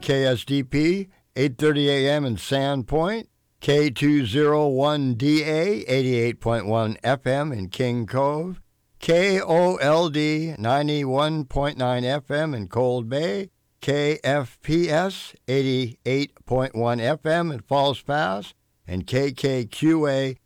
KSDP, 8:30 a.m. in Sandpoint, K201DA, 88.1 FM in King Cove, KOLD, 91.9 FM in Cold Bay, KFPS, 88.1 FM in Falls Pass, and KKQA,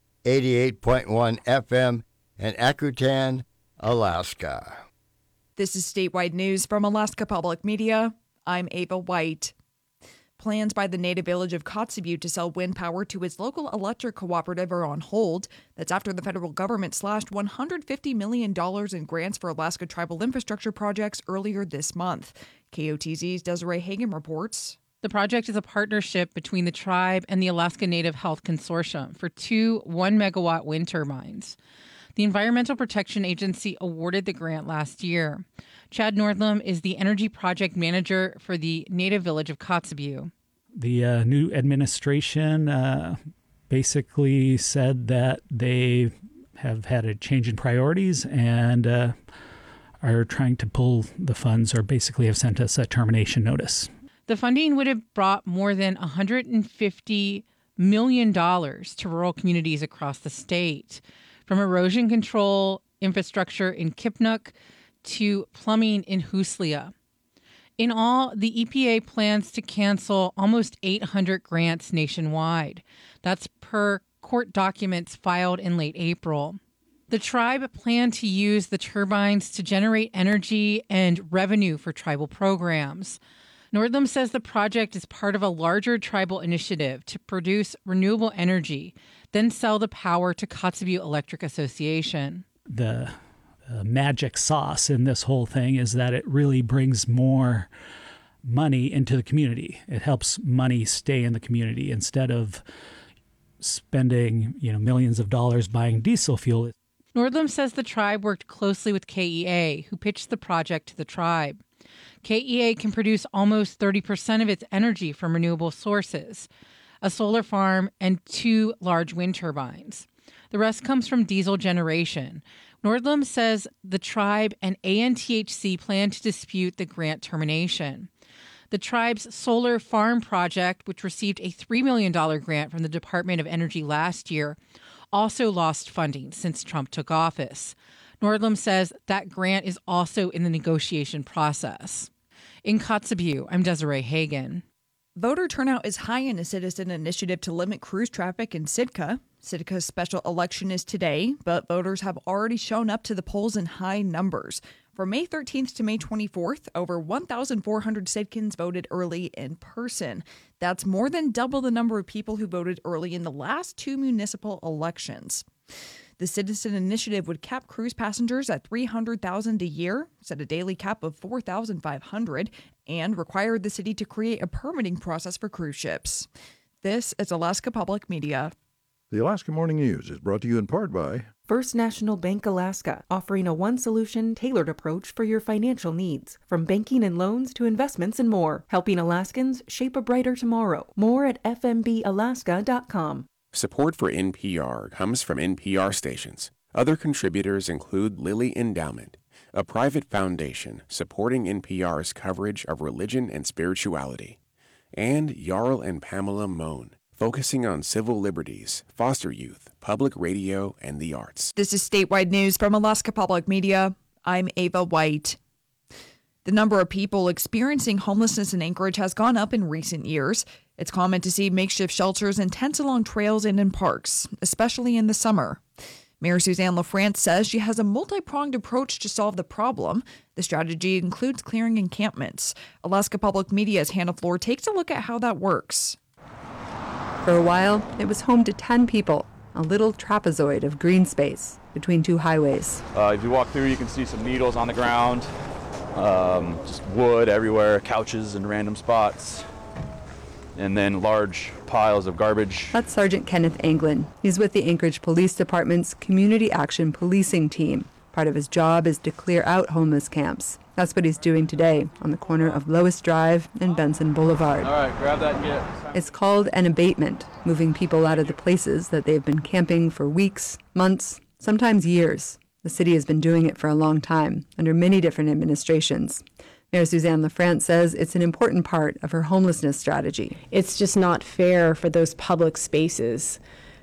88.1 FM in Akutan, Alaska. This is statewide news from Alaska Public Media. I'm Ava White. Plans by the native village of Kotzebue to sell wind power to its local electric cooperative are on hold. That's after the federal government slashed $150 million in grants for Alaska tribal infrastructure projects earlier this month. KOTZ's Desiree Hagen reports. The project is a partnership between the tribe and the Alaska Native Health Consortium for 2 1-megawatt wind turbines. The Environmental Protection Agency awarded the grant last year. Chad Nordlum is the energy project manager for the native village of Kotzebue. The new administration basically said that they have had a change in priorities and are trying to pull the funds, or basically have sent us a termination notice. The funding would have brought more than $150 million to rural communities across the state, from erosion control infrastructure in Kipnuk to plumbing in Huslia. In all, the EPA plans to cancel almost 800 grants nationwide. That's per court documents filed in late April. The tribe planned to use the turbines to generate energy and revenue for tribal programs. Nordlum says the project is part of a larger tribal initiative to produce renewable energy, then sell the power to Kotzebue Electric Association. The magic sauce in this whole thing is that it really brings more money into the community. It helps money stay in the community instead of spending, millions of dollars buying diesel fuel. Nordlum says the tribe worked closely with KEA, who pitched the project to the tribe. KEA can produce almost 30% of its energy from renewable sources, a solar farm, and 2 large wind turbines. The rest comes from diesel generation. Nordlum says the tribe and ANTHC plan to dispute the grant termination. The tribe's solar farm project, which received a $3 million grant from the Department of Energy last year, also lost funding since Trump took office. Nordlum says that grant is also in the negotiation process. In Kotzebue, I'm Desiree Hagen. Voter turnout is high in a citizen initiative to limit cruise traffic in Sitka. Sitka's special election is today, but voters have already shown up to the polls in high numbers. From May 13th to May 24th, over 1,400 Sitkans voted early in person. That's more than double the number of people who voted early in the last 2 municipal elections. The citizen initiative would cap cruise passengers at 300,000 a year, set a daily cap of 4,500, and require the city to create a permitting process for cruise ships. This is Alaska Public Media. The Alaska Morning News is brought to you in part by First National Bank Alaska, offering a one-solution, tailored approach for your financial needs. From banking and loans to investments and more, helping Alaskans shape a brighter tomorrow. More at fmbalaska.com. Support for NPR comes from NPR stations. Other contributors include Lilly Endowment, a private foundation supporting NPR's coverage of religion and spirituality, and Jarl and Pamela Mohn, focusing on civil liberties, foster youth, public radio, and the arts. This is statewide news from Alaska Public Media. I'm Ava White. The number of people experiencing homelessness in Anchorage has gone up in recent years. It's common to see makeshift shelters and tents along trails and in parks, especially in the summer. Mayor Suzanne LaFrance says she has a multi-pronged approach to solve the problem. The strategy includes clearing encampments. Alaska Public Media's Hannah Floor takes a look at how that works. For a while, it was home to 10 people, a little trapezoid of green space between 2 highways. If you walk through, you can see some needles on the ground, just wood everywhere, couches in random spots, and then large piles of garbage. That's Sergeant Kenneth Anglin. He's with the Anchorage Police Department's Community Action Policing Team. Part of his job is to clear out homeless camps. That's what he's doing today on the corner of Lois Drive and Benson Boulevard. All right, grab that and get it. It's called an abatement, moving people out of the places that they've been camping for weeks, months, sometimes years. The city has been doing it for a long time, under many different administrations. Mayor Suzanne LaFrance says it's an important part of her homelessness strategy. It's just not fair for those public spaces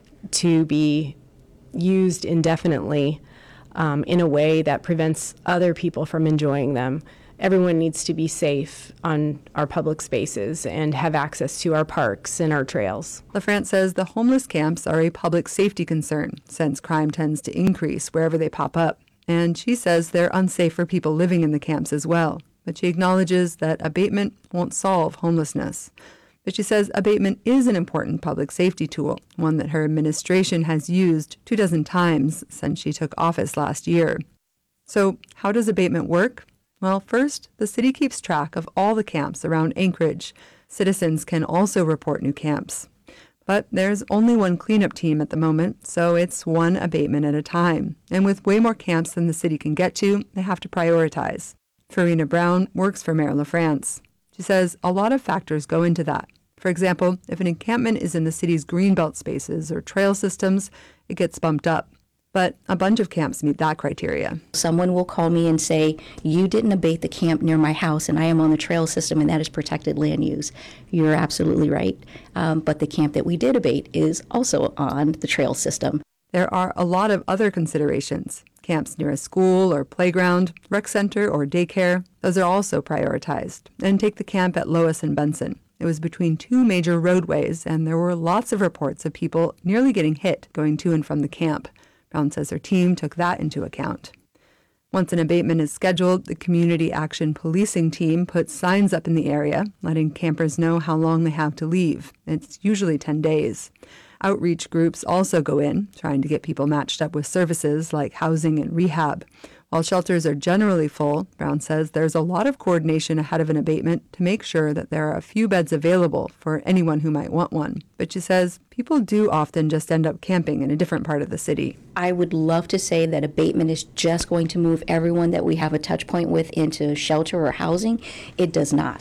to be used indefinitely in a way that prevents other people from enjoying them. Everyone needs to be safe on our public spaces and have access to our parks and our trails. LaFrance says the homeless camps are a public safety concern since crime tends to increase wherever they pop up. And she says they're unsafe for people living in the camps as well. But she acknowledges that abatement won't solve homelessness. But she says abatement is an important public safety tool, one that her administration has used 24 times since she took office last year. So how does abatement work? Well, first, the city keeps track of all the camps around Anchorage. Citizens can also report new camps. But there's only one cleanup team at the moment, so it's one abatement at a time. And with way more camps than the city can get to, they have to prioritize. Farina Brown works for Mayor LaFrance. She says a lot of factors go into that. For example, if an encampment is in the city's greenbelt spaces or trail systems, it gets bumped up. But a bunch of camps meet that criteria. Someone will call me and say, you didn't abate the camp near my house and I am on the trail system and that is protected land use. You're absolutely right. But the camp that we did abate is also on the trail system. There are a lot of other considerations. Camps near a school or playground, rec center or daycare, those are also prioritized. And take the camp at Lois and Benson. It was between two major roadways and there were lots of reports of people nearly getting hit going to and from the camp. Brown says her team took that into account. Once an abatement is scheduled, the Community Action Policing team puts signs up in the area, letting campers know how long they have to leave. It's usually 10 days. Outreach groups also go in, trying to get people matched up with services like housing and rehab. While shelters are generally full, Brown says there's a lot of coordination ahead of an abatement to make sure that there are a few beds available for anyone who might want one. But she says people do often just end up camping in a different part of the city. I would love to say that abatement is just going to move everyone that we have a touch point with into shelter or housing. It does not.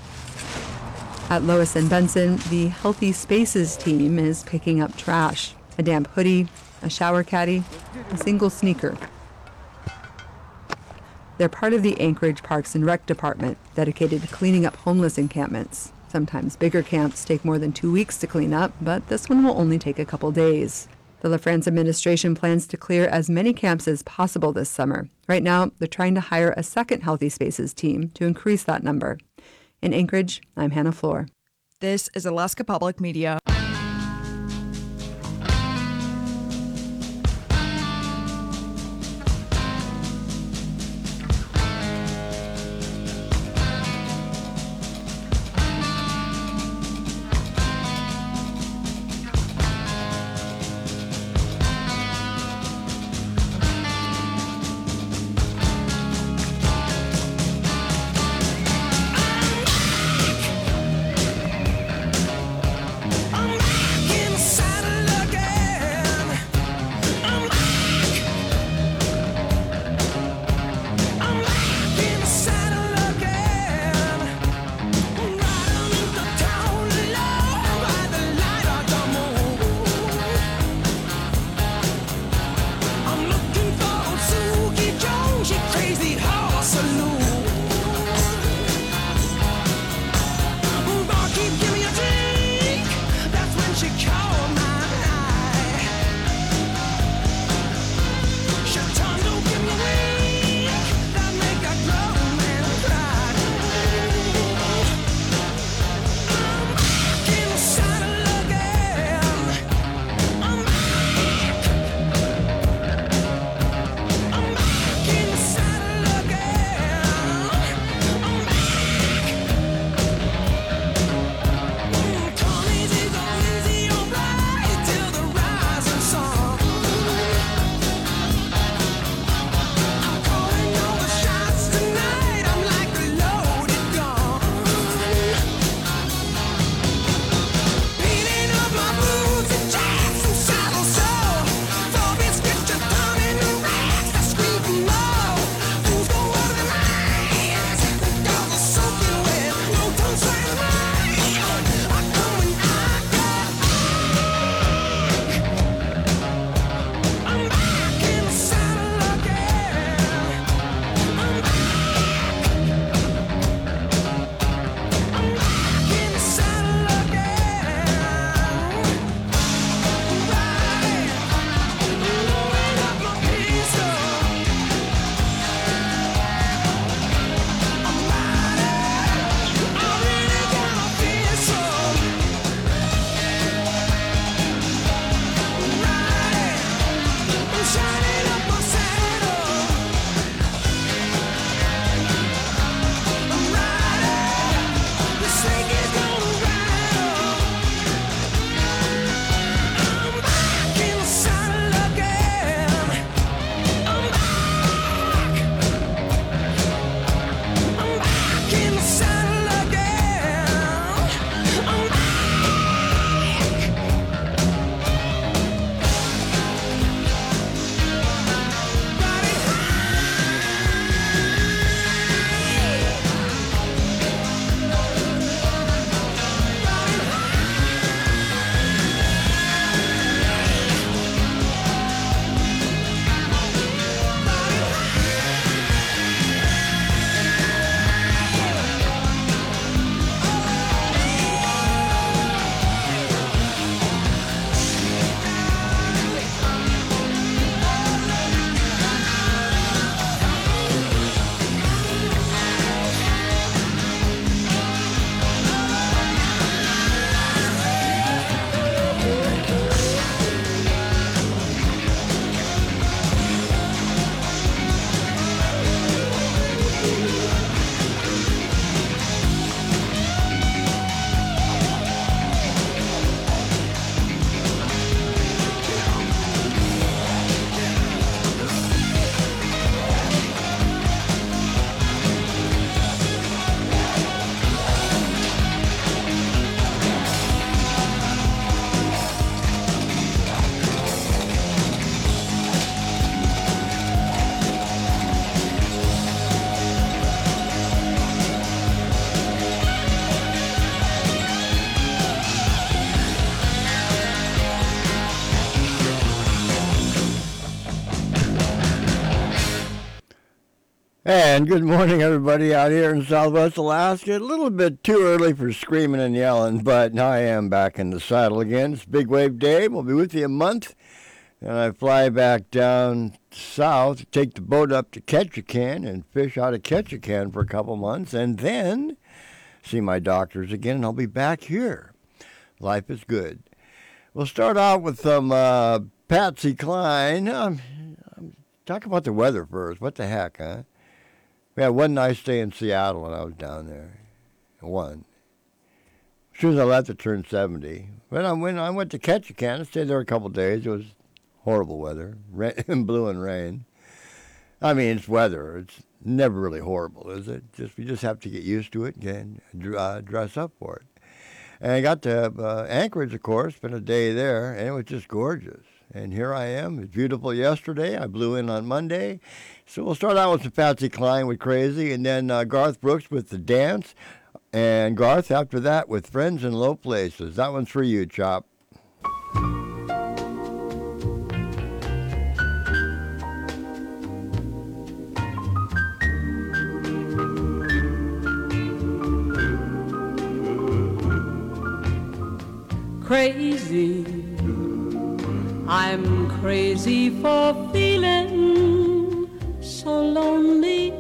At Lois and Benson, the Healthy Spaces team is picking up trash, a damp hoodie, a shower caddy, a single sneaker. They're part of the Anchorage Parks and Rec Department, dedicated to cleaning up homeless encampments. Sometimes bigger camps take more than 2 weeks to clean up, but this one will only take a couple days. The LaFrance administration plans to clear as many camps as possible this summer. Right now, they're trying to hire a second Healthy Spaces team to increase that number. In Anchorage, I'm Hannah Floor. This is Alaska Public Media. I'm And good morning, everybody out here in Southwest Alaska. A little bit too early for screaming and yelling, but I am back in the saddle again. It's Big Wave Day. We'll be with you a month. And I fly back down south to take the boat up to Ketchikan and fish out of Ketchikan for a couple months. And then see my doctors again, and I'll be back here. Life is good. We'll start out with some Patsy Cline. Talk about the weather first. What the heck, huh? We had one nice day in Seattle when I was down there. One. As soon as I left, it turned 70. When I went to Ketchikan, I stayed there a couple of days. It was horrible weather, blue and rain. I mean, it's weather. It's never really horrible, is it? We just have to get used to it and dress up for it. And I got to Anchorage, of course, spent a day there, and it was just gorgeous. And here I am. It was beautiful yesterday. I blew in on Monday. So we'll start out with some Patsy Cline with Crazy, and then Garth Brooks with The Dance, and Garth after that with Friends in Low Places. That one's for you, Chop. Crazy, I'm crazy for feeling so lonely.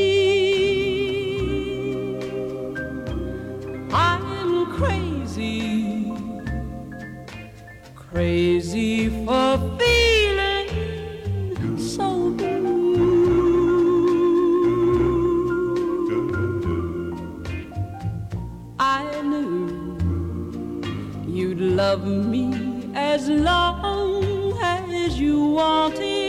I'm crazy, crazy for feeling so blue. I knew you'd love me as long as you wanted,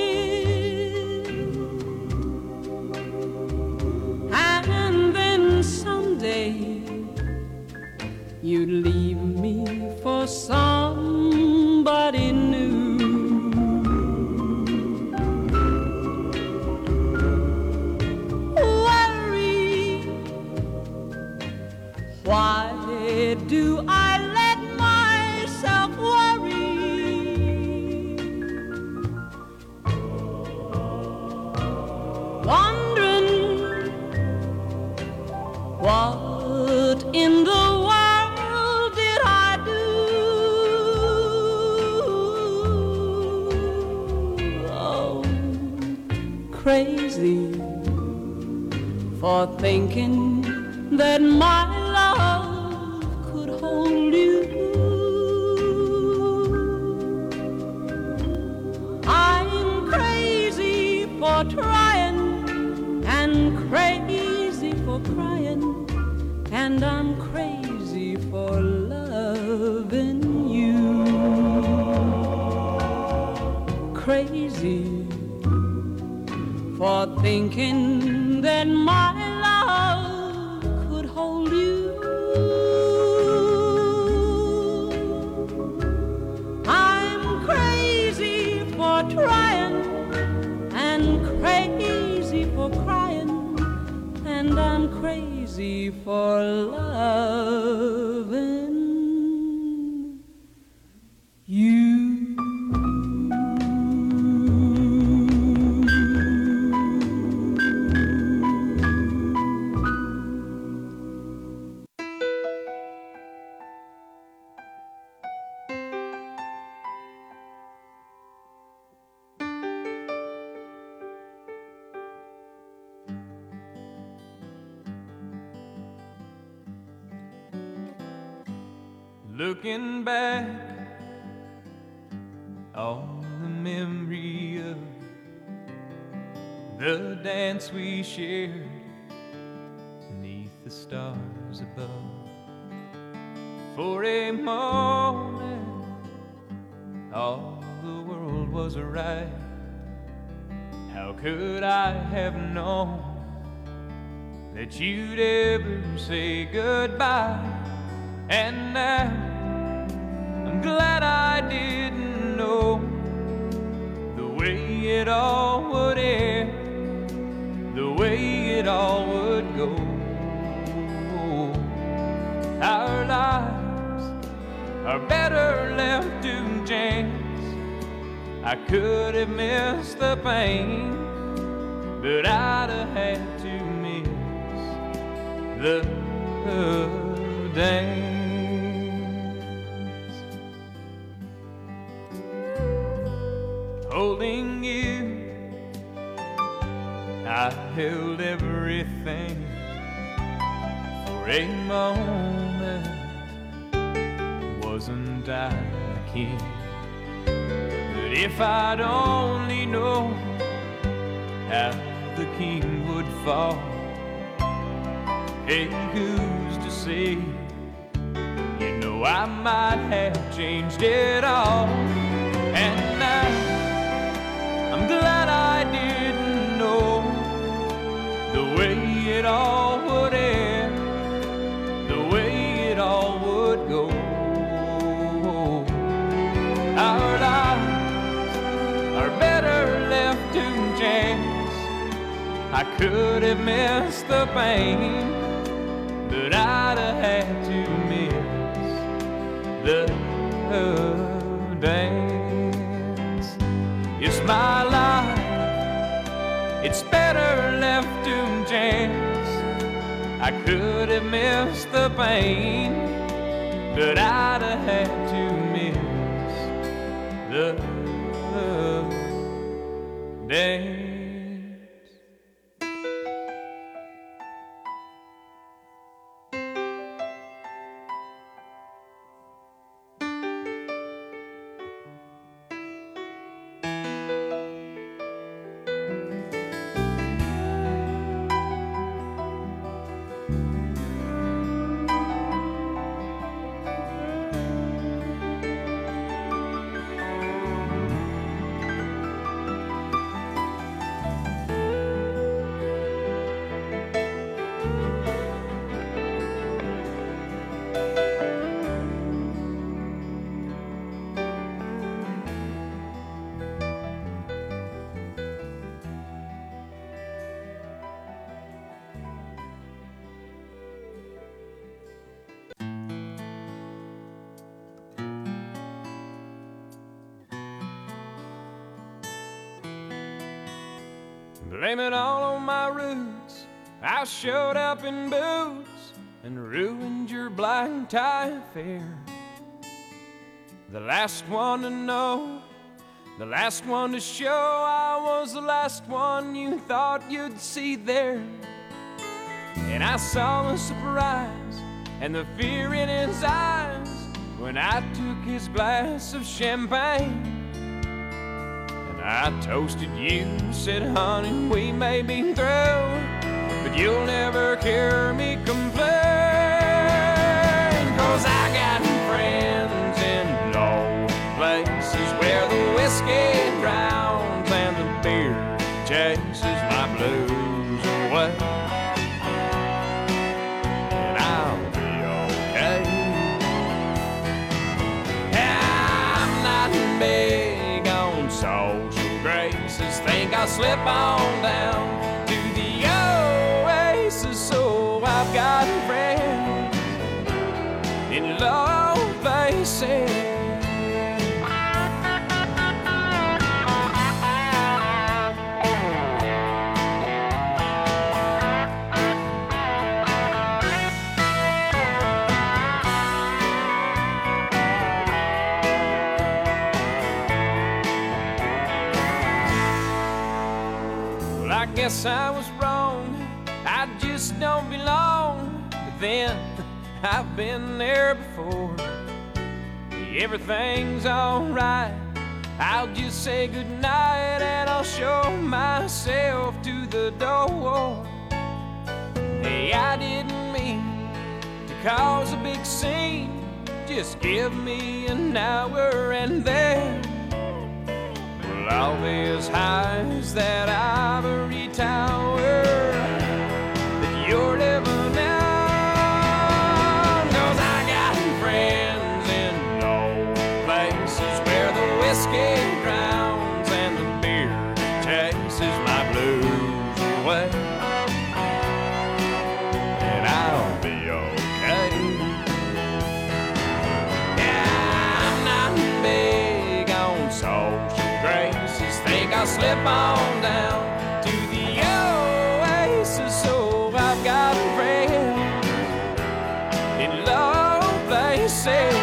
and then someday you'd leave me for somebody new. Worry, why do I let myself worry? Wondering what in the world did I do? Oh, crazy for thinking that my love could hold you. I'm crazy for trying and crazy for crying, and I'm crazy for loving you. Crazy for thinking that my love could hold you. I'm crazy for trying and crazy for crying, and I'm crazy for loving you. Looking back on the memory of the dance we shared beneath the stars above. For a moment, all the world was right. How could I have known that you'd ever say goodbye? And now I'm glad I didn't know the way it all would end, the way it all would go. Our lives are better left to chance. I could have missed the pain, but I'd have had to miss the dance. Holding you, I held everything for a moment. Wasn't I the king? But if I'd only known how the king would fall, hey, who's to say? You know I might have changed it all. And now I'm glad I didn't know the way it all would end, the way it all would go. Our lives are better left to chance. I could have missed the pain, but I'd have had to miss the dance. It's my life, it's better left to chance. I could have missed the pain, but I'd have had to miss the dance. Blame it all on my roots. I showed up in boots and ruined your black tie affair. The last one to know, the last one to show. I was the last one you thought you'd see there. And I saw the surprise and the fear in his eyes when I took his glass of champagne. I toasted you, said, honey, we may be through, but you'll never hear me complain. 'Cause I got friends in low places where the whiskey drowns and the beer chases my blues away. And I'll be okay. I'm not big on social graces. Think I'll slip on down to the oasis. So I've got friends in low places. I guess I was wrong, I just don't belong. But then, I've been there before. Everything's alright, I'll just say goodnight and I'll show myself to the door. Hey, I didn't mean to cause a big scene. Just give me an hour and then I'll be as high as that ivory tower that you're living on. 'Cause I got friends in low places where the whiskey drowns and the beer chases my blues away. And I'll be okay. Yeah, I'm not big on social graces. Think I'll slip on down to the low places.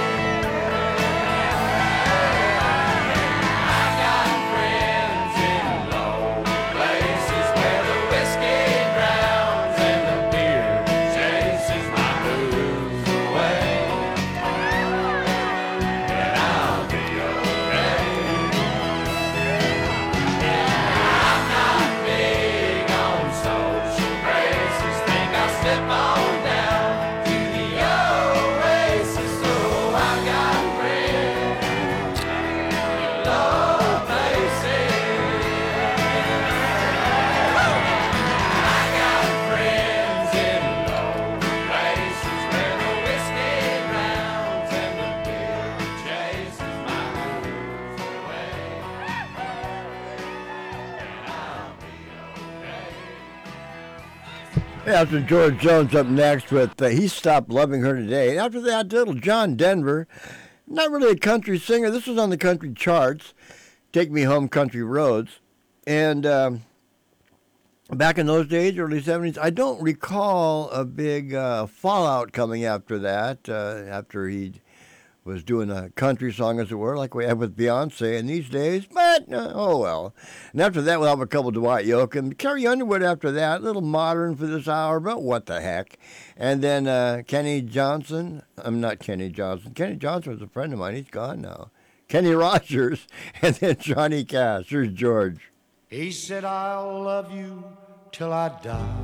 After George Jones up next with He Stopped Loving Her Today. And after that, little John Denver. Not really a country singer. This was on the country charts. Take Me Home, Country Roads. And back in those days, early 70s, I don't recall a big fallout coming after that, after he was doing a country song, as it were, like we have with Beyonce in these days. But, oh well. And after that, we'll have a couple Dwight Yoakam. Carrie Underwood after that, a little modern for this hour, but what the heck. And then Kenny Johnson. I'm not Kenny Johnson. Kenny Johnson was a friend of mine. He's gone now. Kenny Rogers. And then Johnny Cash. Here's George. He said, I'll love you till I die.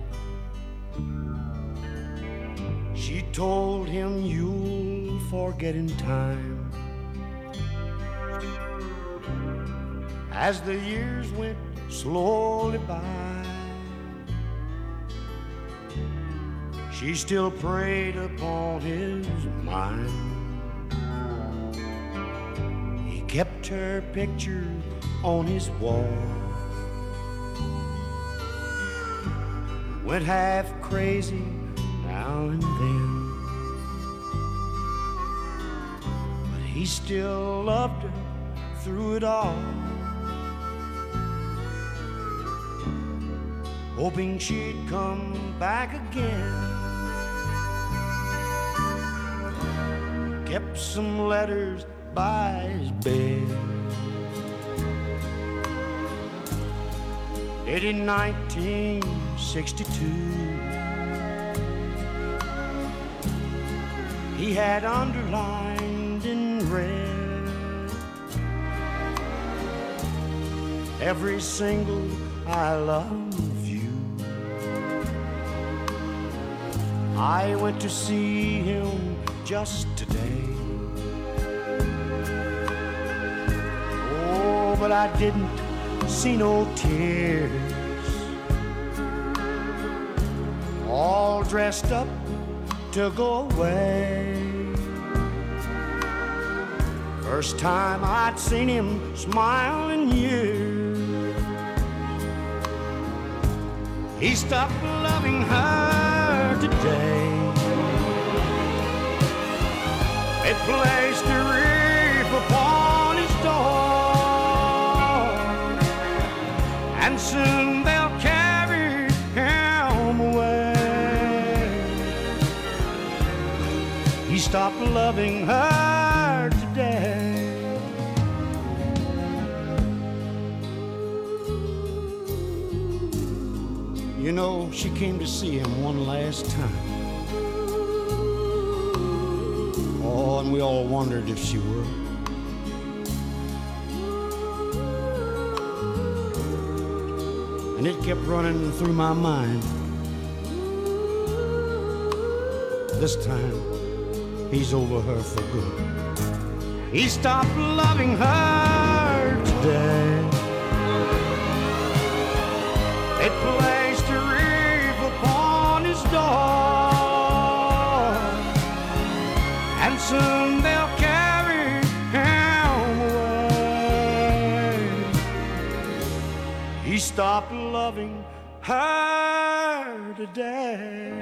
She told him, you'll forget in time. As the years went slowly by, she still preyed upon his mind. He kept her picture on his wall, went half crazy now and then, but he still loved her through it all, hoping she'd come back again. Kept some letters by his bed, dated 1962. He had underlined in red every single I love you. I went to see him just today. Oh, but I didn't see no tears. All dressed up to go away. First time I'd seen him smile in years. He stopped loving her today. They placed a wreath upon his door, and soon they'll carry him away. He stopped loving her today. You know, she came to see him one last time. Oh, and we all wondered if she would. And it kept running through my mind. This time, he's over her for good. He stopped loving her today. It placed a wreath upon his door, and soon they'll carry him away. He stopped loving her today.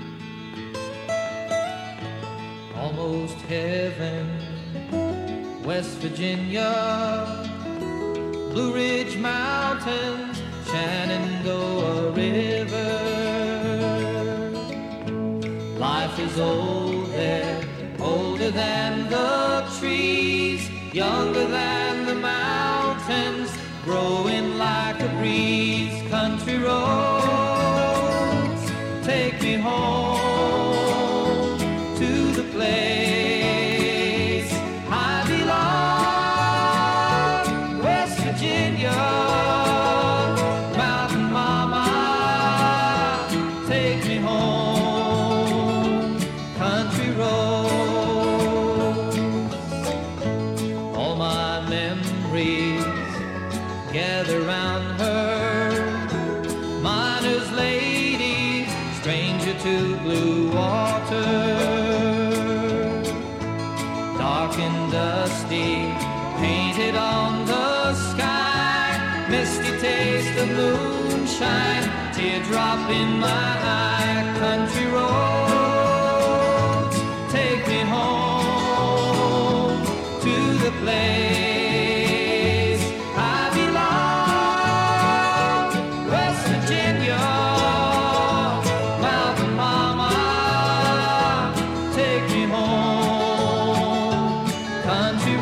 Almost heaven, West Virginia, Blue Ridge Mountains, Shenandoah River. Life is old there, older than the trees, younger than the mountains, growing like a breeze. Country roads, take me home to the place I belong. West Virginia, Mountain Mama, take me home. Country roads, all my memories gather round her. Miner's lady, stranger to blue water. Dark and dusty, painted on the sky. Misty taste of moonshine, teardrop in my eye. Country roads, take me home to the place I belong. West Virginia, Mountain Mama, take me home. Country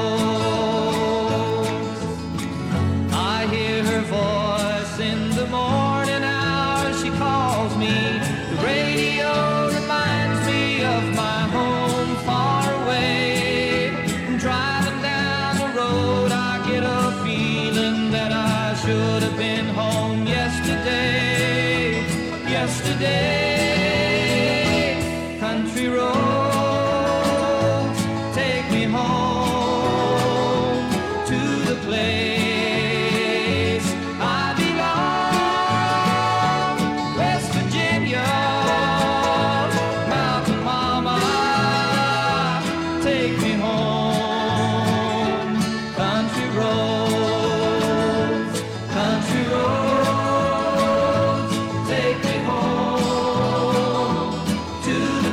roads, I hear her voice in the morning hours. She calls me. The radio reminds me of my home far away. Driving down the road, I get a feeling that I should have been home yesterday. Yesterday, country roads, take me home to the place I belong. West Virginia, Mountain Mama, take me home. Country roads, take me home to the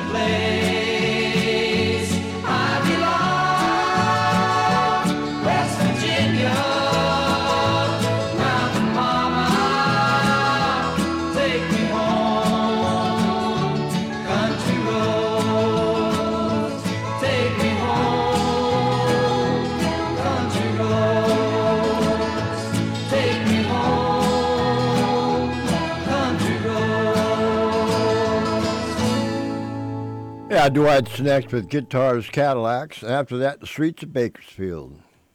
place I belong. West Virginia, Mountain Mama, take me home. Country roads, take me home. Country roads, take me home. Country roads. Yeah, Dwight's next with Guitars, Cadillacs, and after that, the Streets of Bakersfield.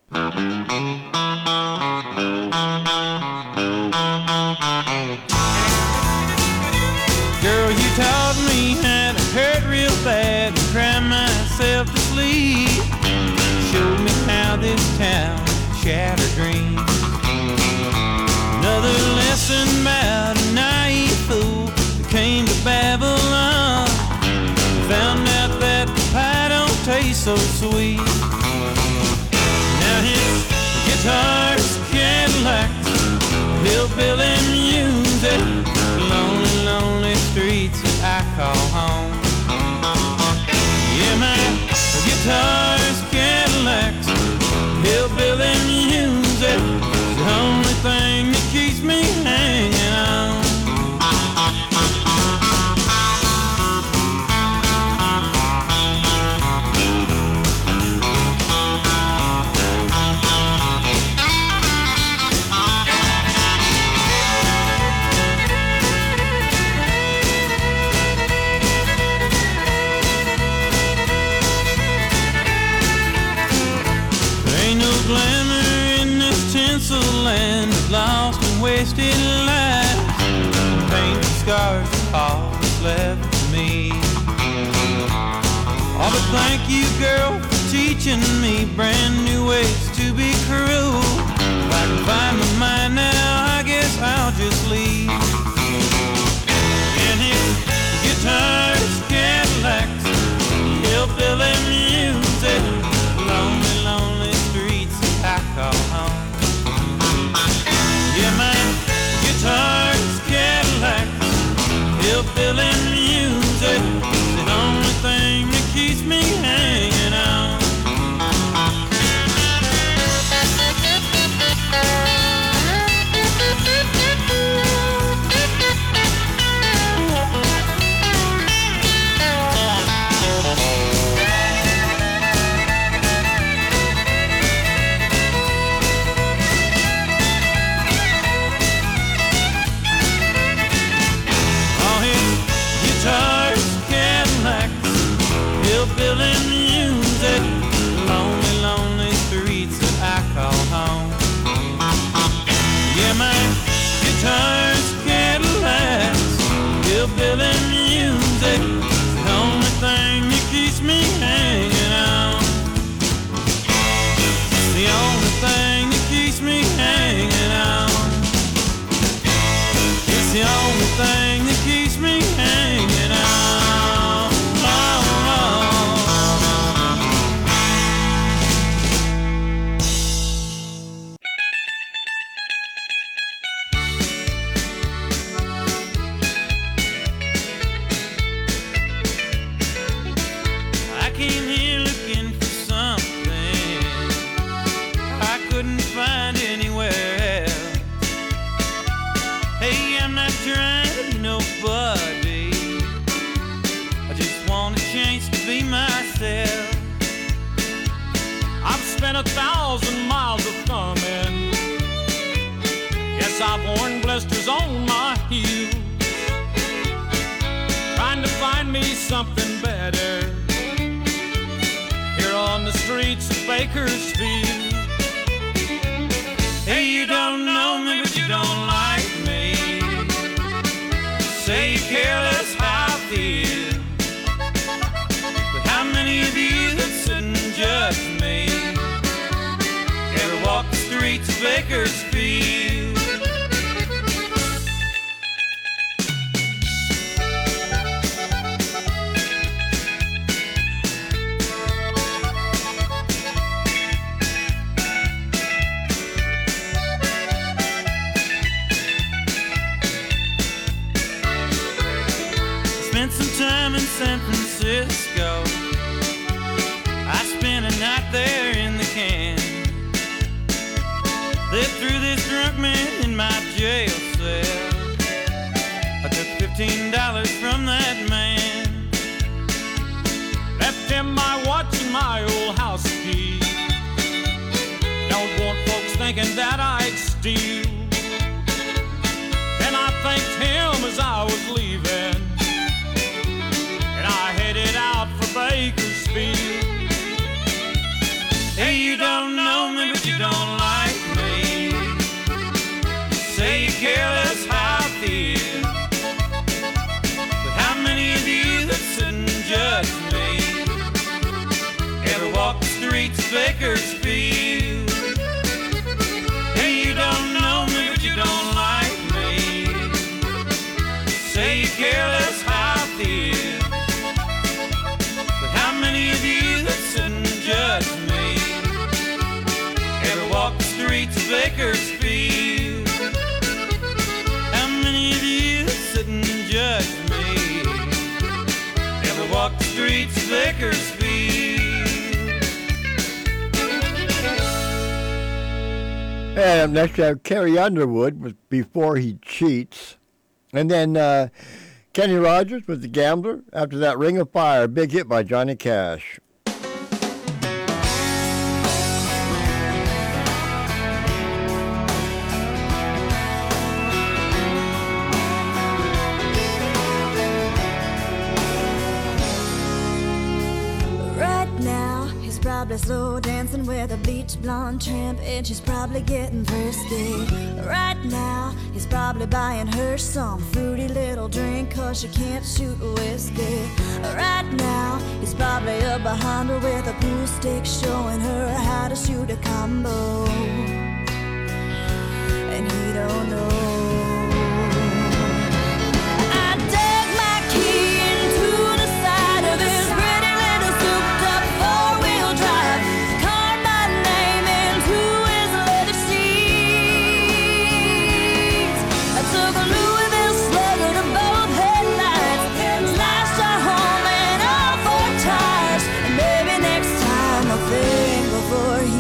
Girl, you taught me how to hurt real bad and cry myself to sleep. Showed me how this town shattered dreams. Another lesson about a naive fool that came to Babylon. Found out that the pie don't taste so sweet. Now his guitars, Cadillacs, hillbilly music, lonely, lonely streets that I call home. Yeah, my guitars, Cadillacs, hillbilly music, the only thing that keeps me hanging on. Glamour in this tinsel land of lost and wasted lives. Painted scars are all that's left for me. Oh, but thank you, girl, for teaching me brand new ways to be cruel. If I can find my mind now, I guess I'll just leave. And his guitars, Cadillacs, hillbilly music, lonely, lonely streets I call home. Yeah, my guitars, Cadillacs, hillbilly music, the only thing that keeps me hanging on. been 1,000 miles of thumbing. Yes, I've worn blisters on my heel, trying to find me something better here on the streets of Bakersfield. Hey, you don't know me, but you don't like me. Say you care less how I feel, but how many of you that sit and judge me ever walk the streets of Bakersfield? Spent some time in San Francisco. I spent a night there in the can. They threw this drunk man in my jail cell. I took $15 from that man, left him my watch and my old house key. Don't want folks thinking that I'd steal. And I thanked him as I was leaving, and I headed out for Bakersfield. Hey, you don't know me, but you don't like me. Say you care less how I feel, but how many of you that sit and judge me ever walk the streets of Bakersfield? Hey, you don't know me, but you don't like me. Say you care less how I feel, but how many of you that sit and judge me ever walk the streets of Bakersfield? How many of you that sit and judge me ever walk the streets of Bakersfield? And up next, we have Carrie Underwood with Before He Cheats. And then Kenny Rogers with The Gambler. After that, Ring of Fire, big hit by Johnny Cash. Right now, he's probably slow dancing with a bleach blonde tramp, and she's probably getting thirsty. Right now, he's probably buying her some fruity little drink, 'cause she can't shoot whiskey. Right now, he's probably up behind her with a pool stick, showing her how to shoot a combo, and he don't know. I dug my key into the side of his pretty little souped-up four-wheel drive, carved my name into his leather seats. I took a Louisville Slugger to both headlights, slashed our home and all four tires, and maybe next time I'll think before he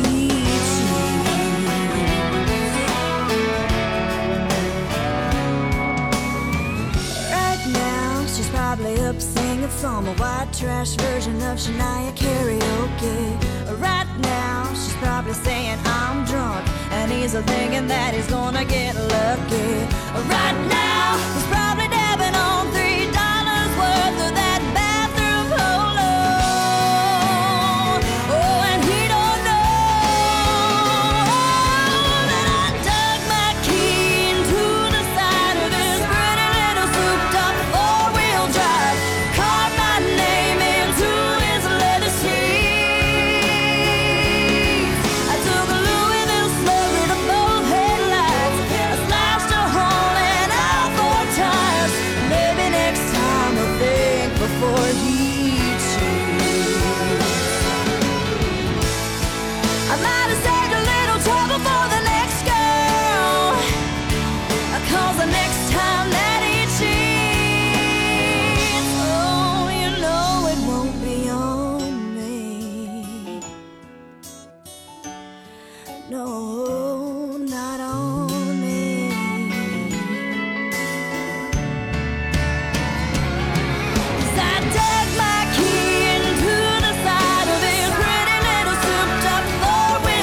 probably up singing some white trash version of Shania karaoke. Right now, she's probably saying I'm drunk, and he's thinking that he's gonna get lucky. Right now, he's probably dabbing on $3 worth of that bathroom polo. Oh, and he don't know that I dug my key into the side of his pretty little souped-up four-wheel drive, carved my name into his leather seats. I took a Louisville Slugger to both headlights, I slashed a hole in all four tires. Maybe next time I'll think before he cheats. I might have saved a little trouble for the next girl, 'cause the next time that he cheats, oh, you know it won't be on me. No, not on me. 'Cause I dug my key into the side of his pretty little souped-up four-wheel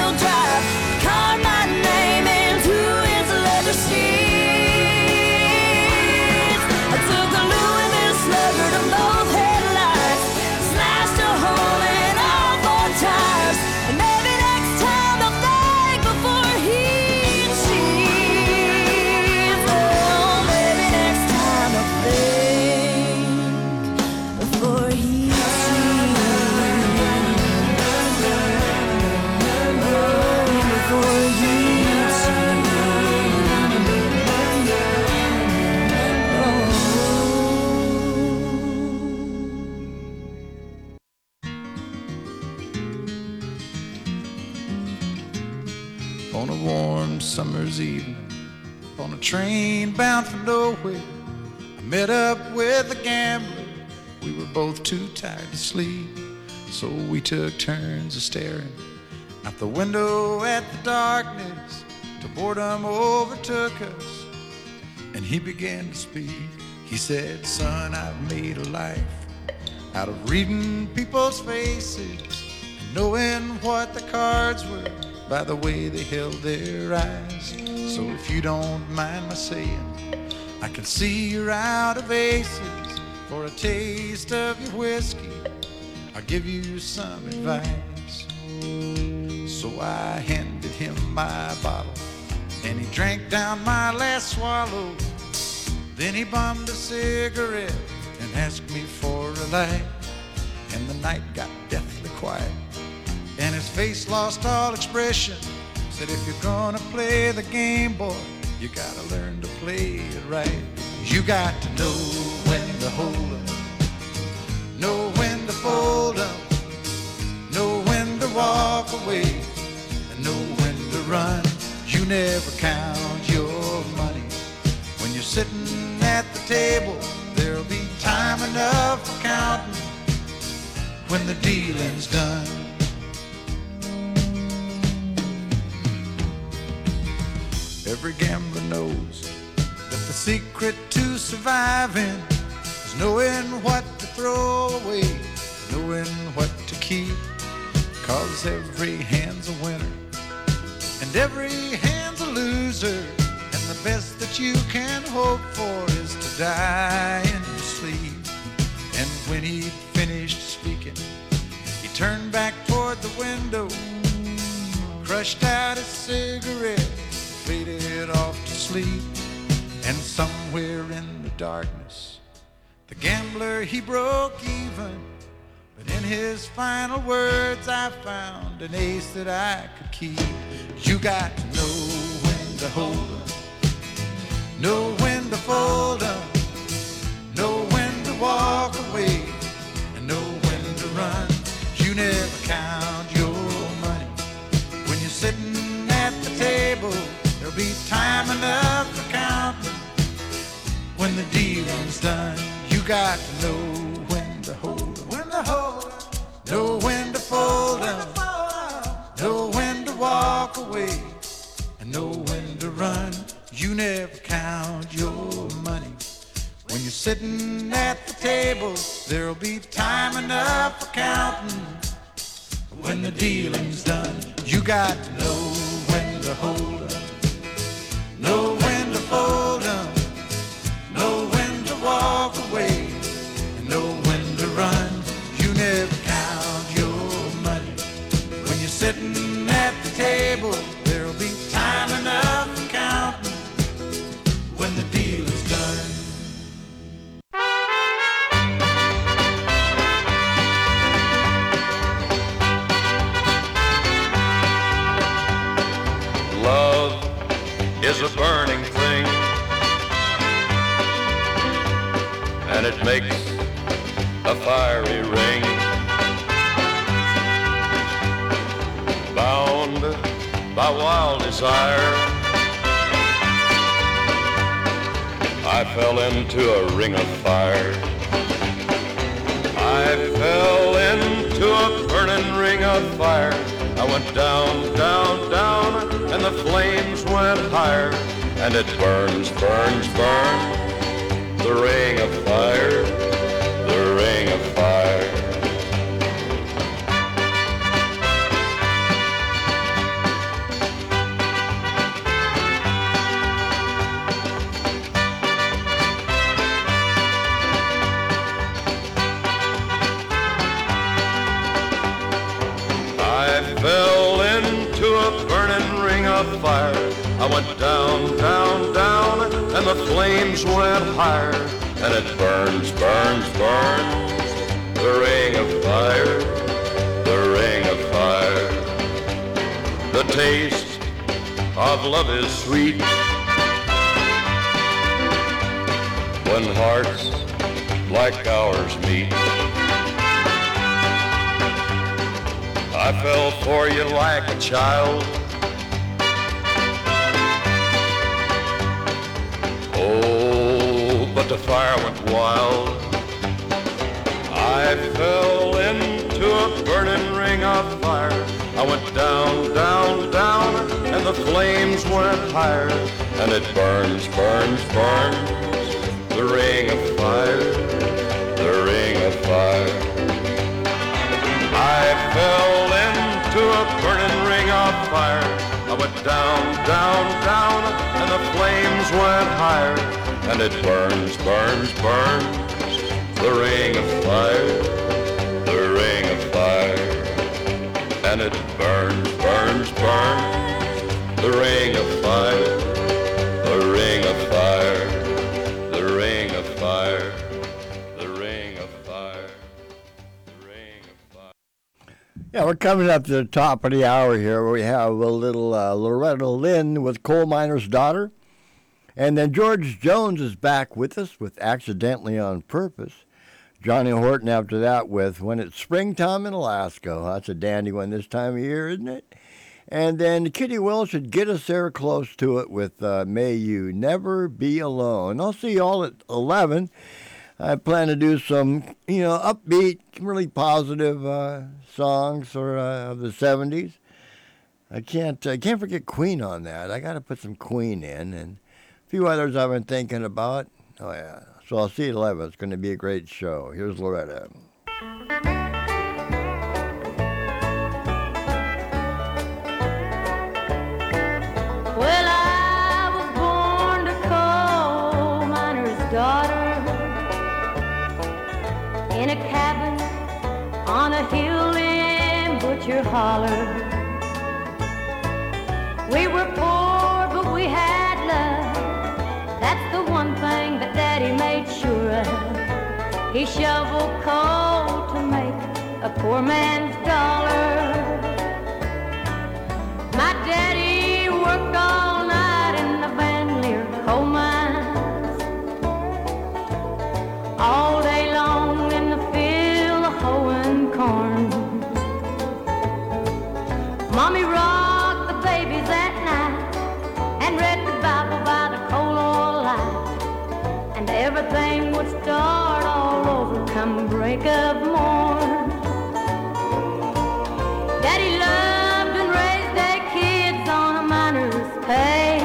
on a warm summer's evening, on a train bound for nowhere. I met up with a gambler. We were both too tired to sleep, so we took turns of staring out the window at the darkness till boredom overtook us, and he began to speak. He said, "Son, I've made a life out of reading people's faces and knowing what the cards were by the way they held their eyes. So if you don't mind my saying, I can see you're out of aces. For a taste of your whiskey, I'll give you some advice." So I handed him my bottle, and he drank down my last swallow. Then he bummed a cigarette and asked me for a light. And the night got deathly quiet, and his face lost all expression. Said, "If you're gonna play the game, boy, you gotta learn to play it right. You got to know when to hold up, know when to fold up, know when to walk away, and know when to run. You never count your money when you're sitting at the table. There'll be time enough for counting when the dealing's done." Every gambler knows that the secret to surviving is knowing what to throw away, knowing what to keep. 'Cause every hand's a winner and every hand's a loser, and the best that you can hope for is to die in your sleep. And when he finished speaking, he turned back toward the window, crushed out his cigarette, faded off to sleep. And somewhere in the darkness, the gambler, he broke even. But in his final words, I found an ace that I could keep. You got to know when to hold up, know when to fold up, know when to walk away, and know when to run. You never count your money when you're sitting at the table. There'll be time enough for counting when the dealing's done. You got to know when to hold up, when to hold up, know when to fold up, know when to walk away, and know when to run. You never count your money when you're sitting at the table. There'll be time enough for counting when the dealing's done. You got to know when to hold up, know when to fold up, know when to walk away, and know when to run. You never count your money when you're sitting at the table. There'll be time enough for counting when the deal is done. Love is a burning thing, and it makes a fiery ring. Bound by wild desire, I fell into a ring of fire. I fell into a burning ring of fire. I went down, down, down, and the flames went higher. And it burns, burns, burns, the ring of fire, the ring of fire. I fell into a burning ring of fire. I went down, down, down, and the flames went higher. And it burns, burns, burns, the ring of fire, the ring of fire. The taste of love is sweet when hearts like ours meet. I fell for you like a child, wild. I fell into a burning ring of fire. I went down, down, down, and the flames went higher. And it burns, burns, burns, the ring of fire, the ring of fire. I fell into a burning ring of fire. I went down, down, down, and the flames went higher. And it burns, burns, burns, the ring of fire, the ring of fire. And it burns, burns, burns, the ring of fire, the ring of fire, the ring of fire, the ring of fire, the ring of fire. Yeah, we're coming up to the top of the hour here where we have a little Loretta Lynn with Coal Miner's Daughter. And then George Jones is back with us with Accidentally on Purpose. Johnny Horton after that with When It's Springtime in Alaska. That's a dandy one this time of year, isn't it? And then Kitty Wells should get us there close to it with May You Never Be Alone. I'll see you all at 11. I plan to do some, upbeat, really positive songs of the 70s. I can't forget Queen on that. I got to put some Queen in and a few others I've been thinking about. Oh, yeah. So I'll see you at 11. It's going to be a great show. Here's Loretta. Well, I was born a coal miner's daughter in a cabin on a hill in Butcher Holler. We were poor, but we had love. That's the one thing that Daddy made sure of. He shoveled coal to make a poor man's dollar. My daddy worked all night in the Van Leer coal mines, all day long in the field hoeing corn. Mommy rocked the babies at night and read the Bible by the coal oil light, and everything would start all over come break of morn. Daddy loved and raised their kids on a miner's pay.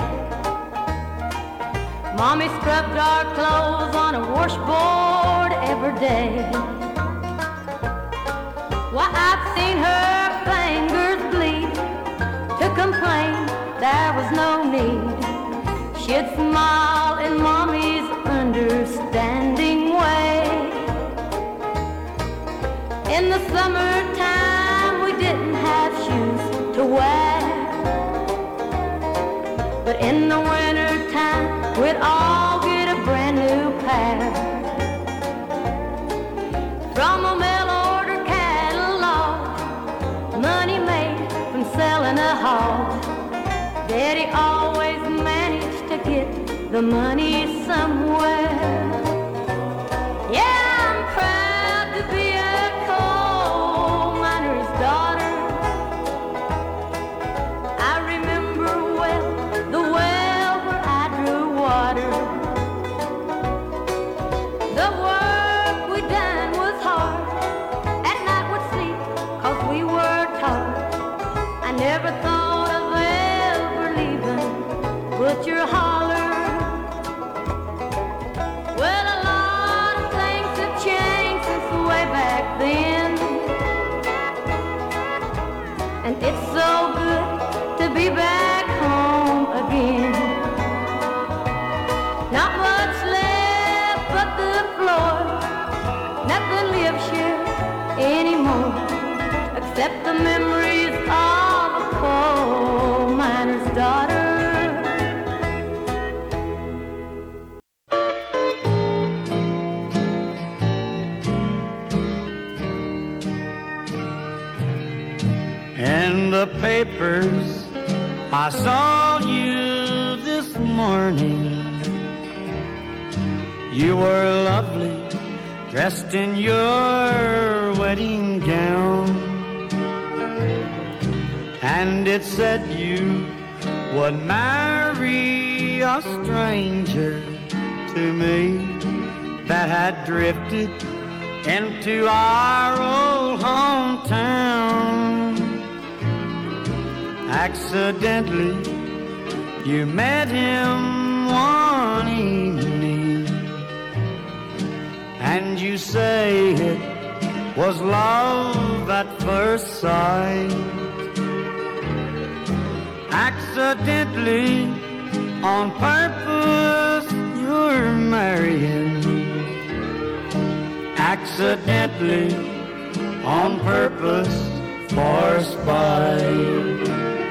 Mommy scrubbed our clothes on a washboard every day. Why, I've seen her fingers bleed to complain there was no need. She'd smile in Mommy's understanding way. In the summertime we didn't have shoes to wear, but in the wintertime we'd all get a brand new pair. From a mail order catalog, money made from selling a hog, Daddy always managed to get the money somewhere. Yeah, I'm proud to be a coal miner's daughter. I remember well the well where I drew water. The work we done was hard. At night we'd sleep 'cause we worked hard. I never thought of ever leaving Butcher Holler. Well, a lot of things have changed since way back then, and it's so good to be back home again. Not much left but the floor, nothing lives here anymore except the memories of a coal miner's daughter. In the papers, I saw you this morning. You were lovely, dressed in your wedding gown, and it said you would marry a stranger to me. that had drifted into our old hometown. Accidentally, you met him one evening, and you say it was love at first sight. Accidentally, on purpose, you're marrying. Accidentally, on purpose, for spite.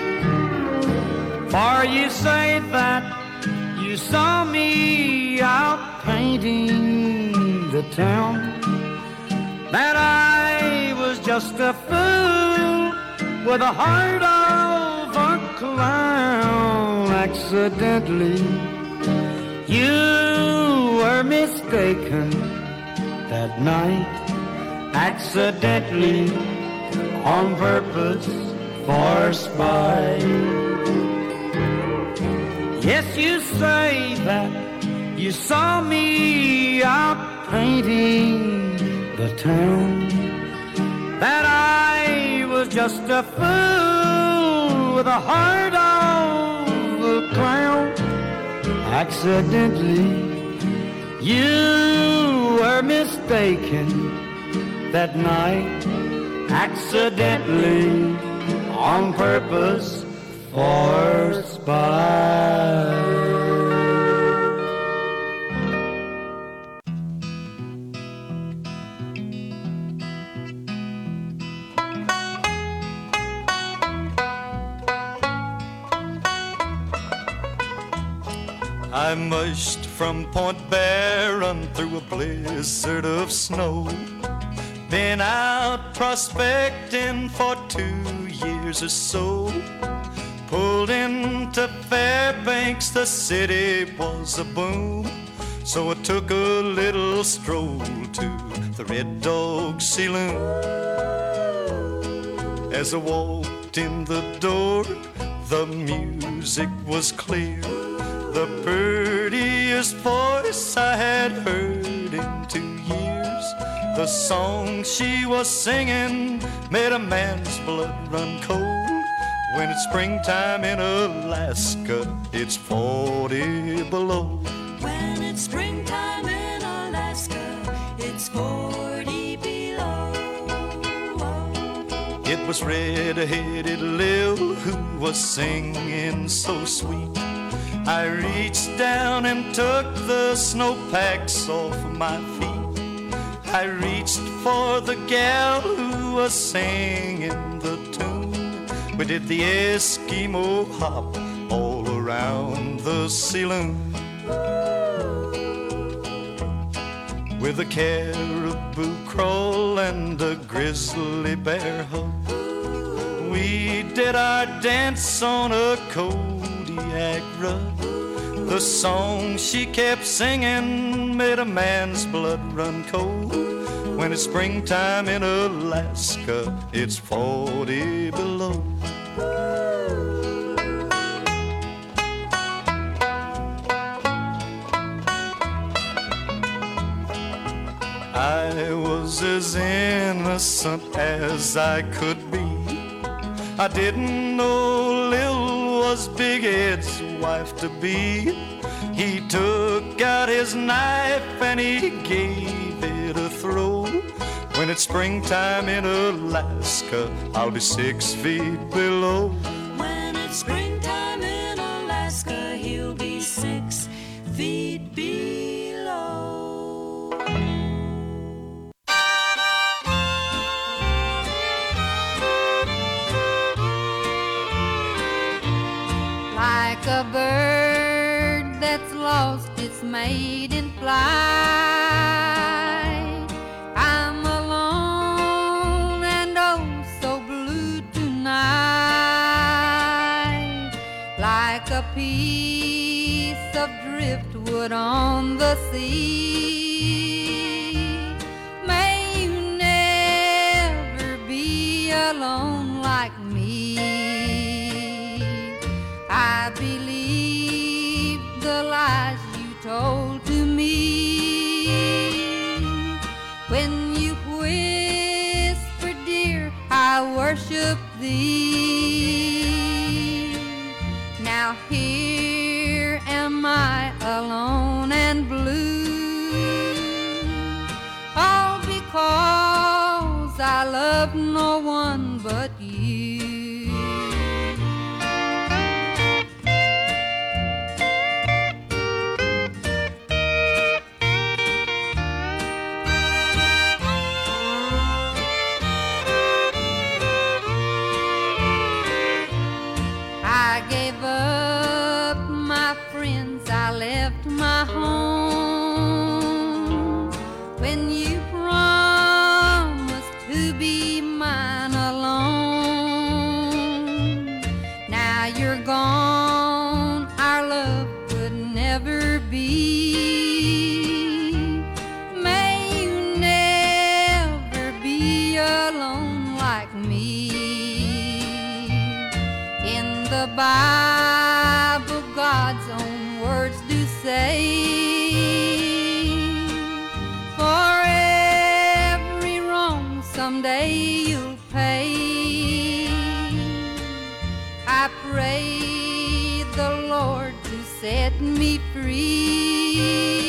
For you say that you saw me out painting the town, that I was just a fool with a heart of a clown. Accidentally, you were mistaken that night. Accidentally, on purpose, for spite. Yes, you say that you saw me out painting the town, that I was just a fool with a heart of a clown. Accidentally, you were mistaken that night. Accidentally, on purpose, for spite. I mushed from Point Barren through a blizzard of snow. Been out prospecting for 2 years or so. Pulled into Fairbanks, the city was a boom. So I took a little stroll to the Red Dog Saloon. As I walked in the door, the music was clear. The prettiest voice I had heard in 2 years. The song she was singing made a man's blood run cold. When it's springtime in Alaska, it's 40 below. When it's springtime in Alaska, it's 40 below. It was red-headed Lil who was singing so sweet. I reached down and took the snowpacks off of my feet. I reached for the gal who was singing the tune. We did the Eskimo hop all around the saloon. With a caribou crawl and a grizzly bear hug, we did our dance on a Kodiak rug. The song she kept singing made a man's blood run cold. When it's springtime in Alaska, it's 40 below. I was as innocent as I could be. I didn't know Lil was Big Ed's wife to be. He took out his knife and he gave it a throw. When it's springtime in Alaska, I'll be 6 feet below. When it's springtime in Alaska, he'll be 6 feet below. Like a bird that's lost its mate in flight, I'm alone and oh so blue tonight. Like a piece of driftwood on the sea, may you never be alone like me. I believe the lies you told to me. Now here am I alone and blue, all because I love no one but you. I gave up my friends, I left my home when you promised to be mine alone. Now you're gone, our love could never be. May you never be alone like me. In the Bible, God's own words do say, for every wrong someday you'll pay. I pray the Lord to set me free.